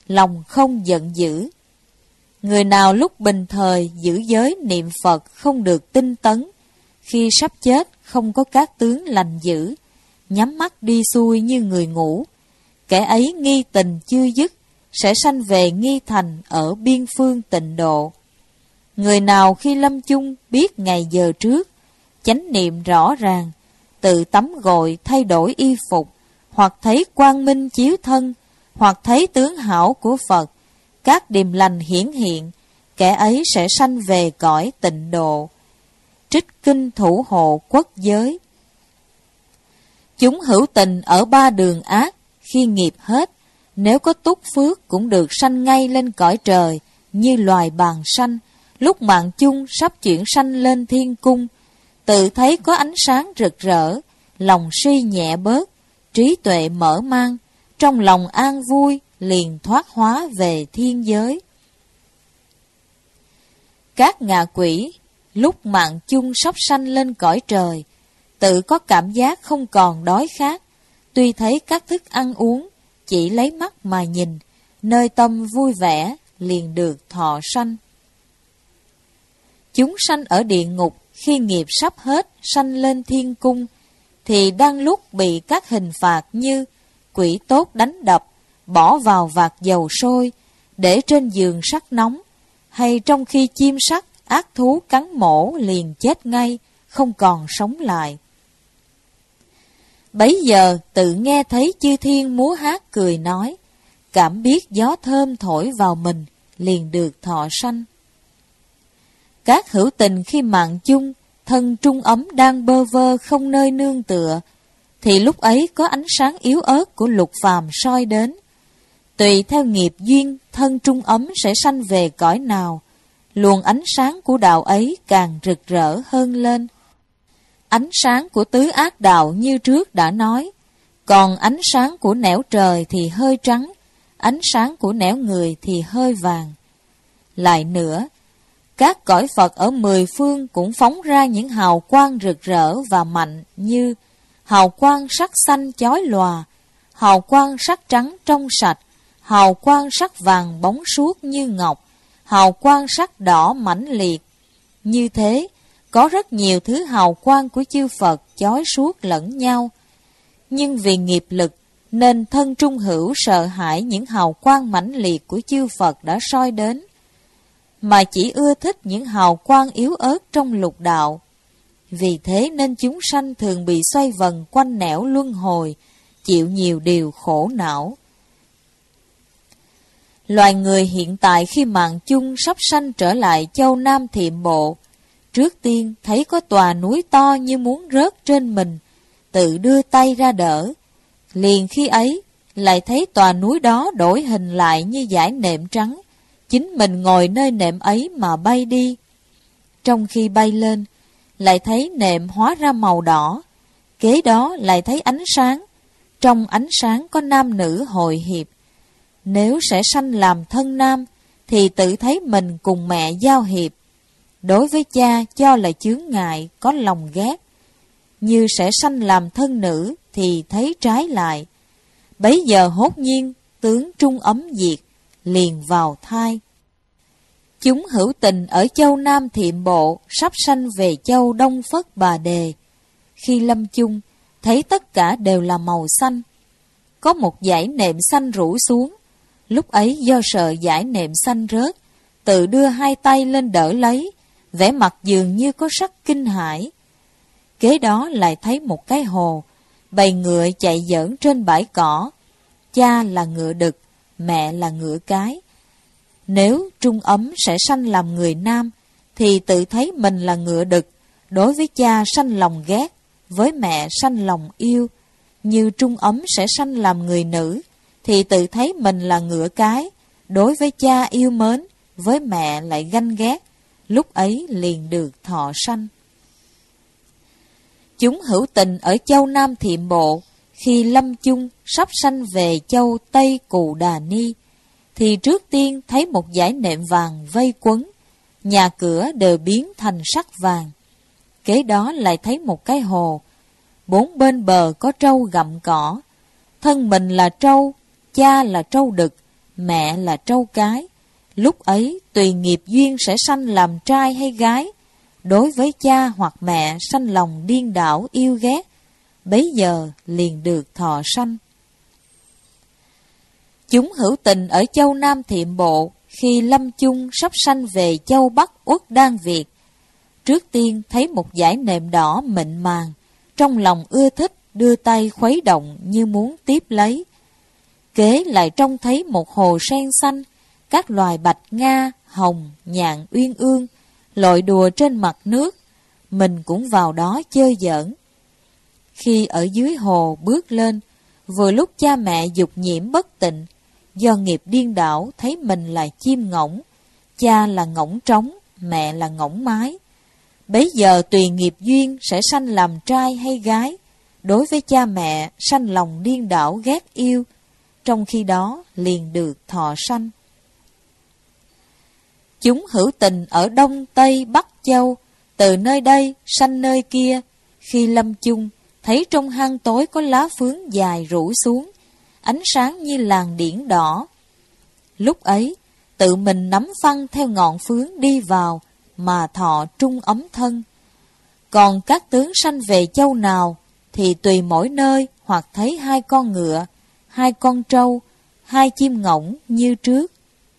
lòng không giận dữ. Người nào lúc bình thời giữ giới niệm Phật không được tinh tấn, khi sắp chết không có các tướng lành dữ, nhắm mắt đi xuôi như người ngủ, kẻ ấy nghi tình chưa dứt, sẽ sanh về nghi thành ở biên phương tịnh độ. Người nào khi lâm chung biết ngày giờ trước, chánh niệm rõ ràng, tự tắm gội thay đổi y phục, hoặc thấy quang minh chiếu thân, hoặc thấy tướng hảo của Phật, các điềm lành hiển hiện, kẻ ấy sẽ sanh về cõi tịnh độ. Trích kinh thủ hộ quốc giới. Chúng hữu tình ở ba đường ác, khi nghiệp hết, nếu có túc phước cũng được sanh ngay lên cõi trời, như loài bàng sanh, lúc mạng chung sắp chuyển sanh lên thiên cung, tự thấy có ánh sáng rực rỡ, lòng suy nhẹ bớt, trí tuệ mở mang, trong lòng an vui, liền thoát hóa về thiên giới. Các ngạ quỷ, lúc mạng chung sắp sanh lên cõi trời, tự có cảm giác không còn đói khát, tuy thấy các thức ăn uống, chỉ lấy mắt mà nhìn, nơi tâm vui vẻ, liền được thọ sanh. Chúng sanh ở địa ngục, khi nghiệp sắp hết, sanh lên thiên cung, thì đang lúc bị các hình phạt như quỷ tốt đánh đập, bỏ vào vạc dầu sôi, để trên giường sắt nóng, hay trong khi chim sắt, ác thú cắn mổ liền chết ngay, không còn sống lại. Bấy giờ tự nghe thấy chư thiên múa hát cười nói, cảm biết gió thơm thổi vào mình, liền được thọ sanh. Các hữu tình khi mạng chung, thân trung ấm đang bơ vơ không nơi nương tựa, thì lúc ấy có ánh sáng yếu ớt của lục phàm soi đến. Tùy theo nghiệp duyên, thân trung ấm sẽ sanh về cõi nào, luồng ánh sáng của đạo ấy càng rực rỡ hơn lên. Ánh sáng của tứ ác đạo như trước đã nói, còn ánh sáng của nẻo trời thì hơi trắng, ánh sáng của nẻo người thì hơi vàng. Lại nữa, các cõi Phật ở mười phương cũng phóng ra những hào quang rực rỡ và mạnh như hào quang sắc xanh chói lòa, hào quang sắc trắng trong sạch, hào quang sắc vàng bóng suốt như ngọc, hào quang sắc đỏ mãnh liệt. Như thế, có rất nhiều thứ hào quang của chư Phật chói suốt lẫn nhau. Nhưng vì nghiệp lực, nên thân trung hữu sợ hãi những hào quang mãnh liệt của chư Phật đã soi đến, mà chỉ ưa thích những hào quang yếu ớt trong lục đạo. Vì thế nên chúng sanh thường bị xoay vần quanh nẻo luân hồi, chịu nhiều điều khổ não. Loài người hiện tại khi mạng chung sắp sanh trở lại châu Nam Thiệm Bộ, trước tiên thấy có tòa núi to như muốn rớt trên mình, tự đưa tay ra đỡ. Liền khi ấy, lại thấy tòa núi đó đổi hình lại như dải nệm trắng, chính mình ngồi nơi nệm ấy mà bay đi. Trong khi bay lên, lại thấy nệm hóa ra màu đỏ, kế đó lại thấy ánh sáng, trong ánh sáng có nam nữ hội hiệp. Nếu sẽ sanh làm thân nam, thì tự thấy mình cùng mẹ giao hiệp. Đối với cha cho là chướng ngại, có lòng ghét. Như sẽ sanh làm thân nữ, thì thấy trái lại. Bấy giờ hốt nhiên, tướng trung ấm diệt, liền vào thai. Chúng hữu tình ở châu Nam Thiệm Bộ, sắp sanh về châu Đông Phất Bà Đề. Khi lâm chung, thấy tất cả đều là màu xanh. Có một dải nệm xanh rủ xuống. Lúc ấy do sợ dải nệm xanh rớt, tự đưa hai tay lên đỡ lấy, vẻ mặt dường như có sắc kinh hãi. Kế đó lại thấy một cái hồ, bầy ngựa chạy giỡn trên bãi cỏ. Cha là ngựa đực, mẹ là ngựa cái. Nếu trung ấm sẽ sanh làm người nam, thì tự thấy mình là ngựa đực, đối với cha sanh lòng ghét, với mẹ sanh lòng yêu. Như trung ấm sẽ sanh làm người nữ, thì tự thấy mình là ngựa cái, đối với cha yêu mến, với mẹ lại ganh ghét, lúc ấy liền được thọ sanh. Chúng hữu tình ở châu Nam Thiệm Bộ, khi lâm chung sắp sanh về châu Tây Cù Đà Ni, thì trước tiên thấy một dải nệm vàng vây quấn, nhà cửa đều biến thành sắc vàng. Kế đó lại thấy một cái hồ, bốn bên bờ có trâu gặm cỏ, thân mình là trâu, cha là trâu đực, mẹ là trâu cái. Lúc ấy tùy nghiệp duyên sẽ sanh làm trai hay gái. Đối với cha hoặc mẹ sanh lòng điên đảo yêu ghét, bấy giờ liền được thọ sanh. Chúng hữu tình ở châu Nam Thiệm Bộ, khi lâm chung sắp sanh về châu Bắc Uất Đan Việt, trước tiên thấy một dải nệm đỏ mịn màng, trong lòng ưa thích, đưa tay khuấy động như muốn tiếp lấy. Kế lại trông thấy một hồ sen xanh, các loài bạch nga, hồng, nhạn uyên ương lội đùa trên mặt nước, mình cũng vào đó chơi giỡn. Khi ở dưới hồ bước lên, vừa lúc cha mẹ dục nhiễm bất tịnh, do nghiệp điên đảo thấy mình là chim ngỗng, cha là ngỗng trống, mẹ là ngỗng mái. Bấy giờ tùy nghiệp duyên sẽ sanh làm trai hay gái, đối với cha mẹ sanh lòng điên đảo ghét yêu, trong khi đó liền được thọ sanh. Chúng hữu tình ở Đông Tây Bắc Châu, từ nơi đây sanh nơi kia, khi lâm chung thấy trong hang tối có lá phướng dài rủ xuống, ánh sáng như làn điển đỏ. Lúc ấy tự mình nắm phăng theo ngọn phướng đi vào, mà thọ trung ấm thân. Còn các tướng sanh về châu nào thì tùy mỗi nơi, hoặc thấy 2 con ngựa, 2 con trâu, 2 chim ngỗng như trước.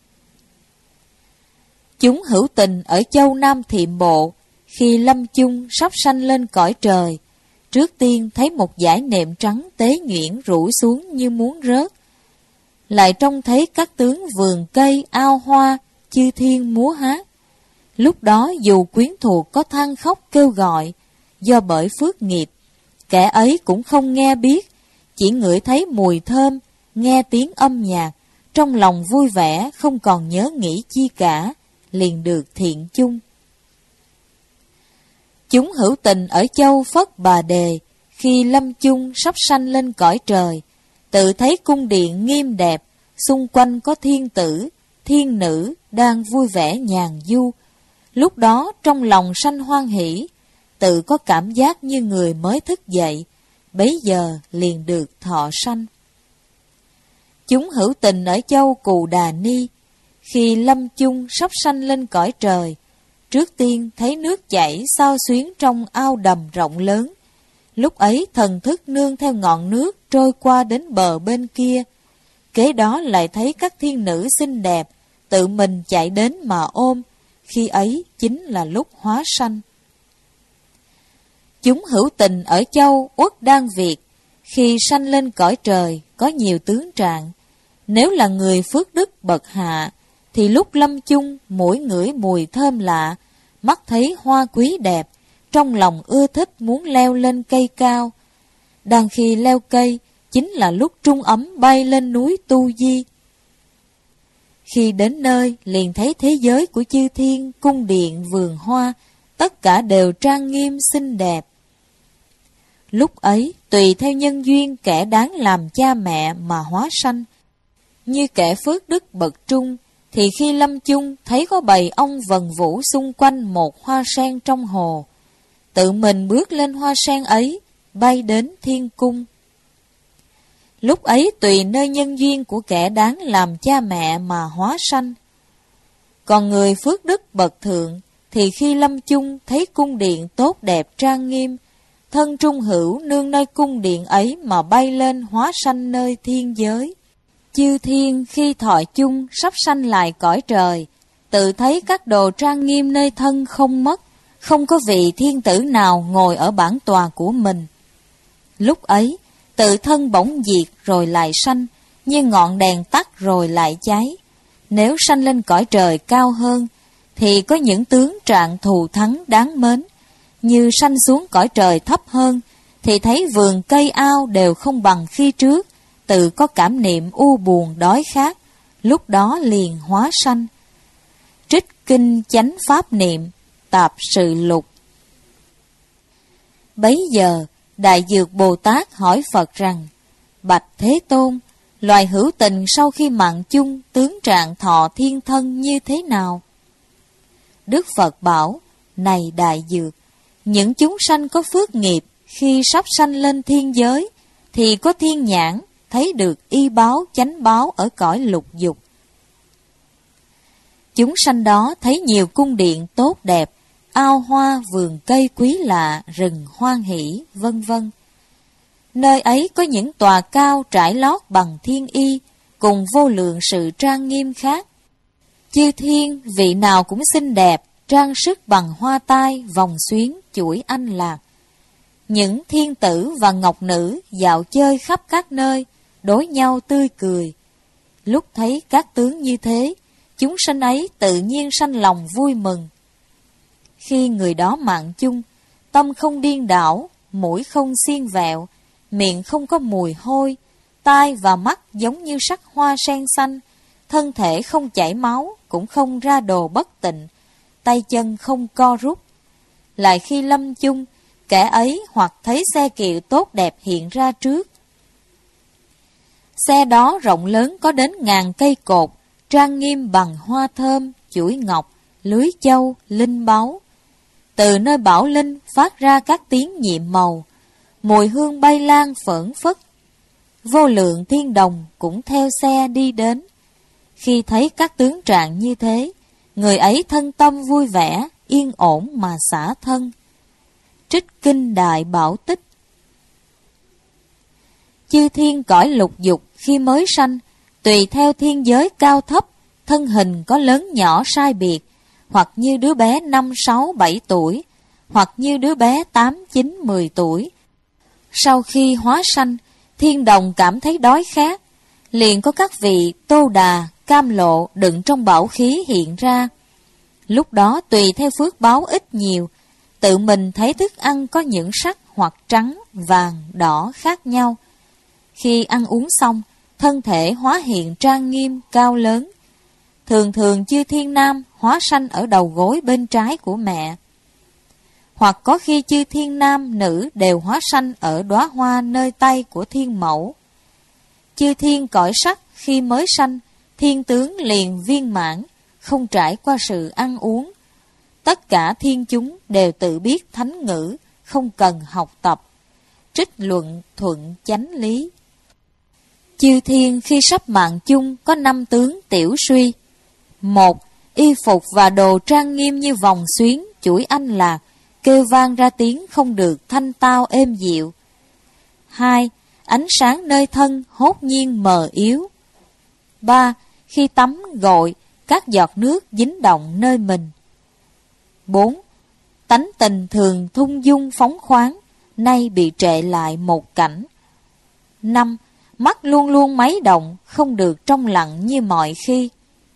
Chúng hữu tình ở châu Nam Thiệm Bộ, khi lâm chung sắp sanh lên cõi trời, trước tiên thấy một dải nệm trắng tế nhuyễn rủ xuống như muốn rớt. Lại trông thấy các tướng vườn cây, ao hoa, chư thiên múa hát. Lúc đó dù quyến thuộc có than khóc kêu gọi, do bởi phước nghiệp, kẻ ấy cũng không nghe biết, chỉ ngửi thấy mùi thơm, nghe tiếng âm nhạc, trong lòng vui vẻ, không còn nhớ nghĩ chi cả, liền được thiện chung. Chúng hữu tình ở châu Phất Bà Đề, khi lâm chung sắp sanh lên cõi trời, tự thấy cung điện nghiêm đẹp, xung quanh có thiên tử, thiên nữ đang vui vẻ nhàn du. Lúc đó trong lòng sanh hoan hỷ, tự có cảm giác như người mới thức dậy, bấy giờ liền được thọ sanh. Chúng hữu tình ở châu Cù Đà Ni, khi lâm chung sắp sanh lên cõi trời, trước tiên thấy nước chảy xao xuyến trong ao đầm rộng lớn. Lúc ấy thần thức nương theo ngọn nước trôi qua đến bờ bên kia. Kế đó lại thấy các thiên nữ xinh đẹp tự mình chạy đến mà ôm, khi ấy chính là lúc hóa sanh. Chúng hữu tình ở châu Uất Đan Việt, khi sanh lên cõi trời có nhiều tướng trạng. Nếu là người phước đức bậc hạ, thì lúc lâm chung mũi ngửi mùi thơm lạ, mắt thấy hoa quý đẹp, trong lòng ưa thích muốn leo lên cây cao. Đang khi leo cây, chính là lúc trung ấm bay lên núi Tu Di. Khi đến nơi, liền thấy thế giới của chư thiên, cung điện, vườn hoa, tất cả đều trang nghiêm xinh đẹp. Lúc ấy, tùy theo nhân duyên kẻ đáng làm cha mẹ mà hóa sanh. Như kẻ phước đức bậc trung, thì khi lâm chung thấy có bầy ong vần vũ xung quanh một hoa sen trong hồ. Tự mình bước lên hoa sen ấy, bay đến thiên cung. Lúc ấy tùy nơi nhân duyên của kẻ đáng làm cha mẹ mà hóa sanh. Còn người phước đức bậc thượng, thì khi lâm chung thấy cung điện tốt đẹp trang nghiêm, thân trung hữu nương nơi cung điện ấy mà bay lên hóa sanh nơi thiên giới. Chư thiên khi thọ chung sắp sanh lại cõi trời, tự thấy các đồ trang nghiêm nơi thân không mất, không có vị thiên tử nào ngồi ở bản tòa của mình. Lúc ấy, tự thân bỗng diệt rồi lại sanh, như ngọn đèn tắt rồi lại cháy. Nếu sanh lên cõi trời cao hơn, thì có những tướng trạng thù thắng đáng mến. Như sanh xuống cõi trời thấp hơn, thì thấy vườn cây ao đều không bằng khi trước, tự có cảm niệm u buồn đói khát, lúc đó liền hóa sanh. Trích kinh chánh pháp niệm, tạp sự lục. Bấy giờ, Đại Dược Bồ Tát hỏi Phật rằng: Bạch Thế Tôn, loài hữu tình sau khi mạng chung tướng trạng thọ thiên thân như thế nào? Đức Phật bảo: Này Đại Dược, những chúng sanh có phước nghiệp khi sắp sanh lên thiên giới, thì có thiên nhãn thấy được y báo chánh báo ở cõi lục dục. Chúng sanh đó thấy nhiều cung điện tốt đẹp, ao hoa, vườn cây quý lạ, rừng hoan hỷ, vân vân. Nơi ấy có những tòa cao trải lót bằng thiên y, cùng vô lượng sự trang nghiêm khác. Chư thiên vị nào cũng xinh đẹp, trang sức bằng hoa tai, vòng xuyến, chuỗi anh lạc. Những thiên tử và ngọc nữ dạo chơi khắp các nơi, đối nhau tươi cười. Lúc thấy các tướng như thế, chúng sanh ấy tự nhiên sanh lòng vui mừng. Khi người đó mạng chung, tâm không điên đảo, mũi không xiên vẹo, miệng không có mùi hôi, tai và mắt giống như sắc hoa sen xanh, thân thể không chảy máu, cũng không ra đồ bất tịnh, tay chân không co rút. Lại khi lâm chung, kẻ ấy hoặc thấy xe kiệu tốt đẹp hiện ra trước. Xe đó rộng lớn có đến 1000 cây cột, trang nghiêm bằng hoa thơm, chuỗi ngọc, lưới châu, linh báu. Từ nơi bảo linh phát ra các tiếng nhiệm màu, mùi hương bay lan phởn phất. Vô lượng thiên đồng cũng theo xe đi đến. Khi thấy các tướng trạng như thế, người ấy thân tâm vui vẻ, yên ổn mà xả thân. Trích Kinh Đại Bảo Tích. Chư thiên cõi lục dục khi mới sanh, tùy theo thiên giới cao thấp, thân hình có lớn nhỏ sai biệt, hoặc như đứa bé 5, 6, 7 tuổi, hoặc như đứa bé 8, 9, 10 tuổi. Sau khi hóa sanh, thiên đồng cảm thấy đói khát, liền có các vị tô đà, cam lộ đựng trong bảo khí hiện ra. Lúc đó tùy theo phước báo ít nhiều, tự mình thấy thức ăn có những sắc hoặc trắng, vàng, đỏ khác nhau. Khi ăn uống xong, thân thể hóa hiện trang nghiêm, cao lớn. Thường thường chư thiên nam hóa sanh ở đầu gối bên trái của mẹ. Hoặc có khi chư thiên nam nữ đều hóa sanh ở đóa hoa nơi tay của thiên mẫu. Chư thiên cõi sắc khi mới sanh, thiên tướng liền viên mãn, không trải qua sự ăn uống. Tất cả thiên chúng đều tự biết thánh ngữ, không cần học tập. Trích luận thuận chánh lý. Chư thiên khi sắp mạng chung có 5 tướng tiểu suy. 1. Y phục và đồ trang nghiêm như vòng xuyến, chuỗi anh lạc, kêu vang ra tiếng không được thanh tao êm dịu. 2. Ánh sáng nơi thân hốt nhiên mờ yếu. 3. Khi tắm gội, các giọt nước dính động nơi mình. 4. Tánh tình thường thung dung phóng khoáng, nay bị trệ lại một cảnh. 5. Mắt luôn luôn máy động, không được trong lặng như mọi khi.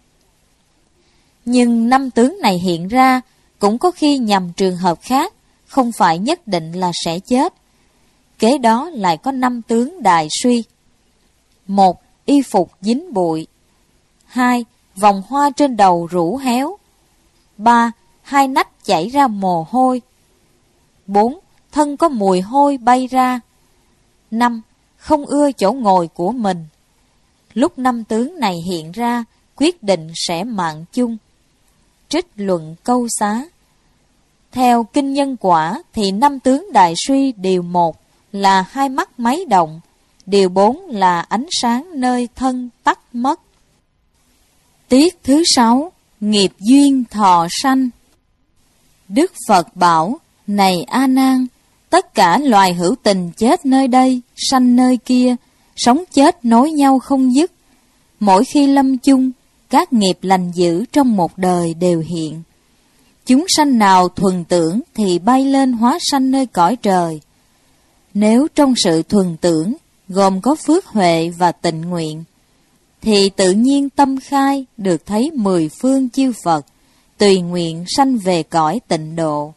Nhưng 5 tướng này hiện ra, cũng có khi nhằm trường hợp khác, không phải nhất định là sẽ chết. Kế đó lại có 5 tướng đại suy. 1. Y phục dính bụi. 2. Vòng hoa trên đầu rũ héo. 3. Hai nách chảy ra mồ hôi. 4. Thân có mùi hôi bay ra. 5. Không ưa chỗ ngồi của mình. Lúc 5 tướng này hiện ra, quyết định sẽ mạng chung. Trích luận câu xá. Theo kinh nhân quả thì 5 tướng đại suy điều 1 là hai mắt máy động, điều 4 là ánh sáng nơi thân tắt mất. Tiết thứ 6. Nghiệp duyên thọ sanh. Đức Phật bảo: Này A Nan, tất cả loài hữu tình chết nơi đây, sanh nơi kia, sống chết nối nhau không dứt. Mỗi khi lâm chung, các nghiệp lành dữ trong một đời đều hiện. Chúng sanh nào thuần tưởng thì bay lên hóa sanh nơi cõi trời. Nếu trong sự thuần tưởng gồm có phước huệ và tịnh nguyện, thì tự nhiên tâm khai được thấy 10 phương chư Phật, tùy nguyện sanh về cõi tịnh độ.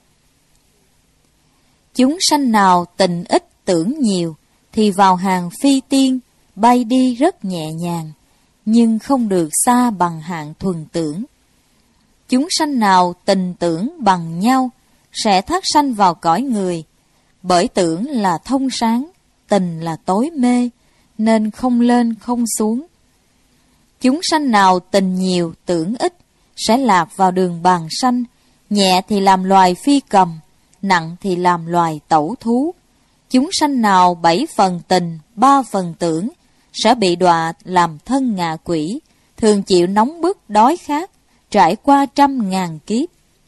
Chúng sanh nào tình ít tưởng nhiều, thì vào hàng phi tiên, bay đi rất nhẹ nhàng, nhưng không được xa bằng hạng thuần tưởng. Chúng sanh nào tình tưởng bằng nhau, sẽ thác sanh vào cõi người, bởi tưởng là thông sáng, tình là tối mê, nên không lên không xuống. Chúng sanh nào tình nhiều tưởng ít, sẽ lạc vào đường bàn sanh, nhẹ thì làm loài phi cầm, nặng thì làm loài tẩu thú. Chúng sanh nào 7 phần tình, 3 phần tưởng, sẽ bị đọa làm thân ngạ quỷ, thường chịu nóng bức đói khát, trải qua 100.000 kiếp.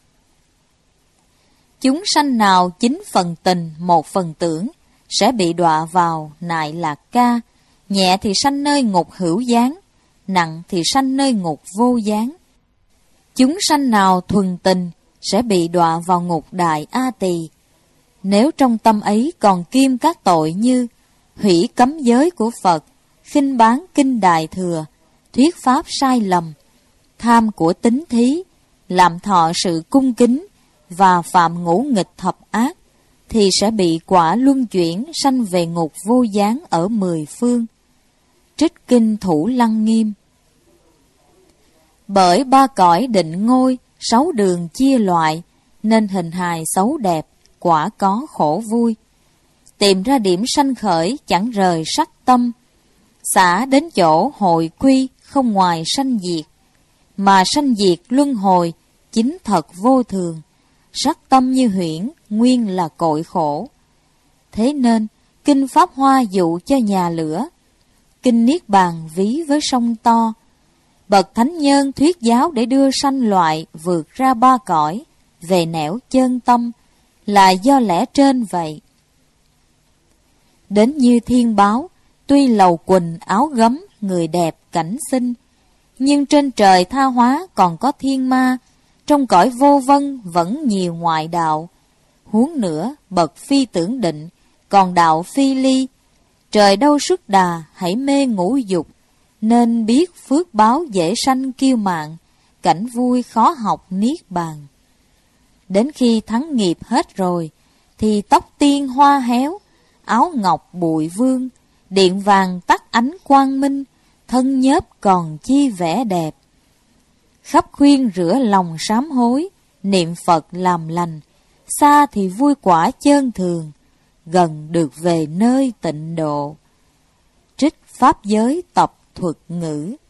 Chúng sanh nào 9 phần tình 1 phần tưởng sẽ bị đọa vào nại lạc ca, nhẹ thì sanh nơi ngục hữu gián, nặng thì sanh nơi ngục vô gián. Chúng sanh nào thuần tình sẽ bị đọa vào ngục đại A Tỳ. Nếu trong tâm ấy còn kiêm các tội như hủy cấm giới của Phật, khinh báng kinh Đại Thừa, thuyết pháp sai lầm, tham của tín thí, làm thọ sự cung kính và phạm ngũ nghịch thập ác, thì sẽ bị quả luân chuyển sanh về ngục vô gián ở 10 phương. Trích kinh Thủ Lăng Nghiêm. Bởi 3 cõi định ngôi, 6 đường chia loại, nên hình hài xấu đẹp, quả có khổ vui. Tìm ra điểm sanh khởi chẳng rời sắc tâm, xả đến chỗ hội quy không ngoài sanh diệt, mà sanh diệt luân hồi chính thật vô thường. Sắc tâm như huyễn, nguyên là cội khổ. Thế nên, kinh Pháp Hoa dụ cho nhà lửa, kinh Niết Bàn ví với sông to. Bậc thánh nhân thuyết giáo để đưa sanh loại vượt ra 3 cõi, về nẻo chân tâm, là do lẽ trên vậy. Đến như thiên báo, tuy lầu quỳnh áo gấm, người đẹp cảnh xinh, nhưng trên trời tha hóa còn có thiên ma, trong cõi vô vân vẫn nhiều ngoại đạo. Huống nữa bậc phi tưởng định, còn đạo phi ly. Trời đâu sức đà, hãy mê ngũ dục, nên biết phước báo dễ sanh kiêu mạn, cảnh vui khó học niết bàn. Đến khi thắng nghiệp hết rồi, thì tóc tiên hoa héo, áo ngọc bụi vương, điện vàng tắt ánh quang minh, thân nhớp còn chi vẻ đẹp. Khắp khuyên rửa lòng sám hối, niệm Phật làm lành, xa thì vui quả chơn thường, gần được về nơi tịnh độ. Trích Pháp Giới Tập Thuật Ngữ.